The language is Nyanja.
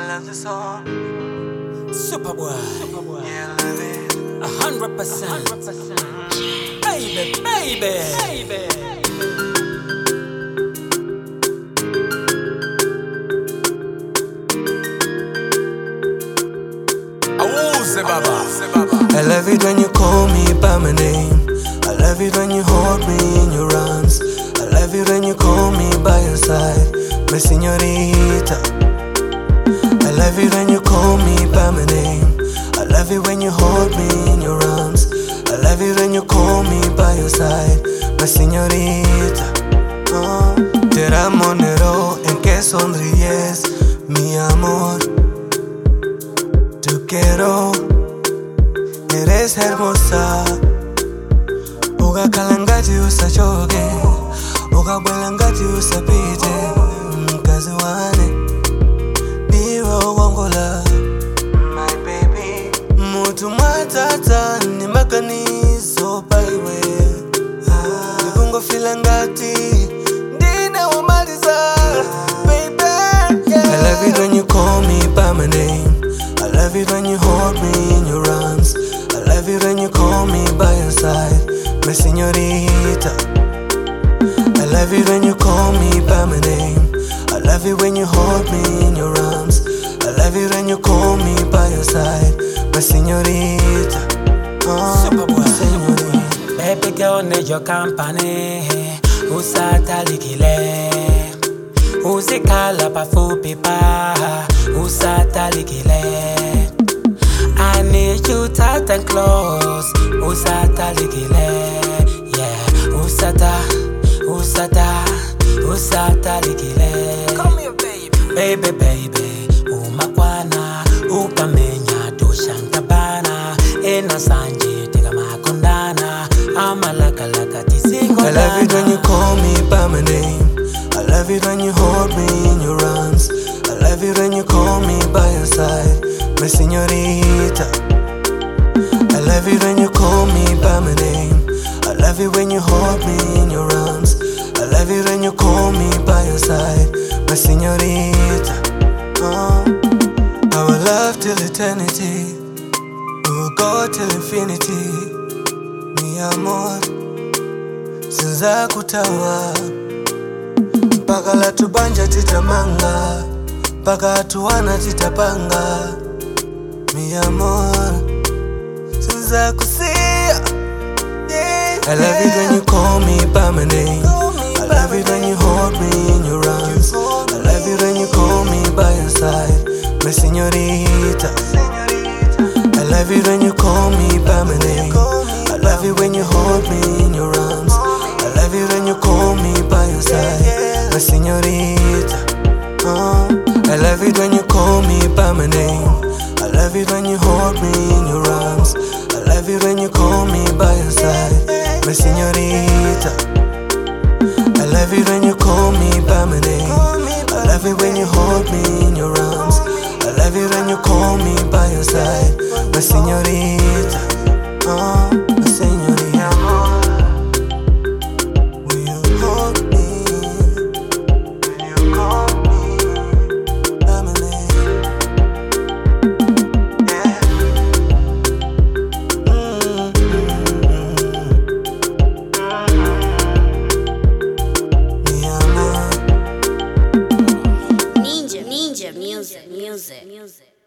love the song. Superboy. Yeah, I love it. 100%. Baby. I love it when you call me by my name. I love it when you hold me in your arms. I love it when you call me by your side, my señorita. I love it when you call me by my name. I love it when you hold me in your arms. I love it when you call me by your side, my señorita. Tera monero en que sonríes, mi amor. Te quiero, eres hermosa. Uga kalangati usachoke, uga bwelangati usapite. Mkazi wane, diwa wangola, my baby. Mutu matata ni makanizo paiwe. Nikungo filangati, dina wamaliza, baby. I love it when you call me by my name. I love it when you hold me in your arms. I love it when you call me by your side, my señorita. I love it when you call me by my name. I love it when you hold me in your arms. I love it when you call me by your side, my señorita. Superboy. Señorita. Baby girl, need your company. Usata likile. Usikala pafupi pa. Usata likile. I need you tight and close. Usata likile. Yeah. Usata likile. Come here, baby. Baby. Umakwana. Ukamenya doshantabana. Ena sanje tega makondana. Amalaka tisiko. I love it when you call me by my name. I love it when you hold me in your arms. I love it when you call me by your side, my señorita. I love it when you call me by my name. I love it when you hold me in your arms. I love it when you call me by your side, my señorita. Our love till eternity, we'll go till infinity. Mi amor, sinza kutawa. Paka la tubanja titamanga, paka tuwana titapanga. Mi amor, sinza kusia. I love it when you call me by my name. I love it when you hold me in your arms. I love it when you call me by your side, my señorita. I love it when you call me by my name. I love it when you hold me in your arms. I love it when you call me by your side, my señorita. I love it when you call me by my name. I love it when you hold me in your arms. I love it when you call me by your side, my señorita. I love it when you call me by my name. I love it when you hold me in your arms. I love it when you call me by your side, my señorita. My señorita. Will you hold me? Will you call me by my name? Yeah. Mi amor. Ninja music.